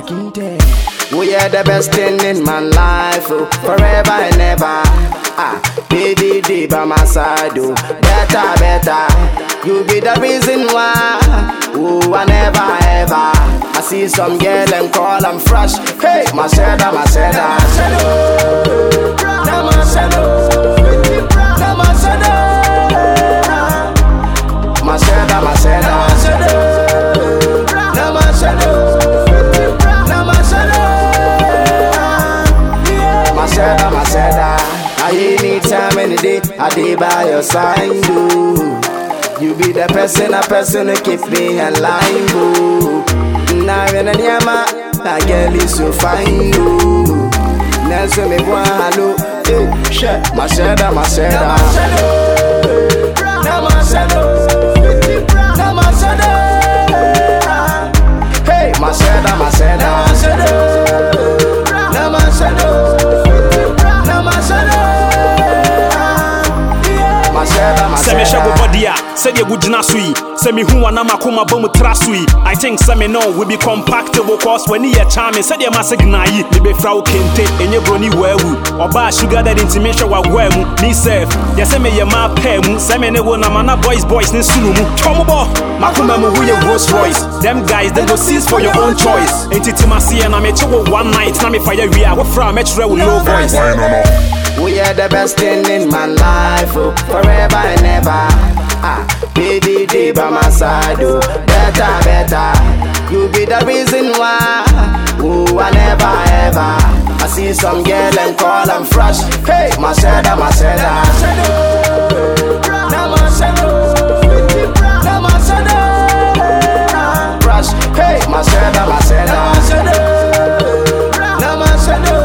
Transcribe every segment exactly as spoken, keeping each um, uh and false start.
Kinte. We are the best thing in my life, oh, forever and ever. Ah, baby, deep by my side, oh, better, better. You be the reason why, oh, I never ever. I see some girl and call them fresh. Hey, my shadow, my shadow, my shadow, my shadow, my shadow, my shadow, my shadow. Anytime, any day, I dey by your side, do. You be the person, a person who keep me alive, oh. Now when I near my, that girl is so fine, oh. Now so me go hello, hey, shit, my shadow, my shadow, my shadow, my shadow, my shadow, hey, my shadow, my shadow, my shadow, my shadow. Send me shabu body, said you would not sweet. Send me who and I'm a coma bomb trasui. I think some know will be compactable cause when you are charming. Said you must ignite, maybe Frau Kente, and your brony well, or bar sugar that intimation while well, me safe. Yes, I may your ma pemu, Sammy one amana boys, boys, in Sulumu. Chomobo, Makuma, who your Rolls Royce. Them guys, they go seize for your own choice. Ain't it Timasi and I met you one night, Sammy fire, we are from Metro with low voice. We are the best thing in my life, oh, forever and ever. Ah, baby, deep by my side, oh, better, better. You be the reason why, oh, I never ever. I see some girl and call them fresh. Hey, my shadow, my shadow, my shadow, my shadow, my shadow, fresh. Hey, my shadow, my shadow, my shadow, my shadow.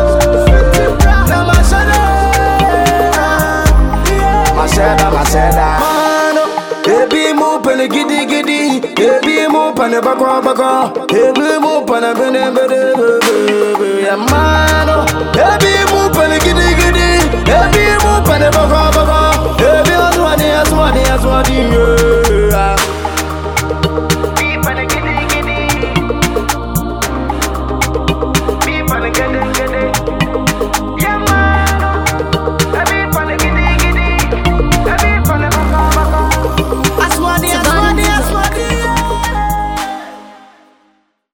Masada, masada. Mano, baby move on the giddy giddy, baby move on the bako bako, baby move on the bene bene bene. Mano, baby move on the giddy giddy, baby move on the bako bako, baby aswadi aswadi aswadi.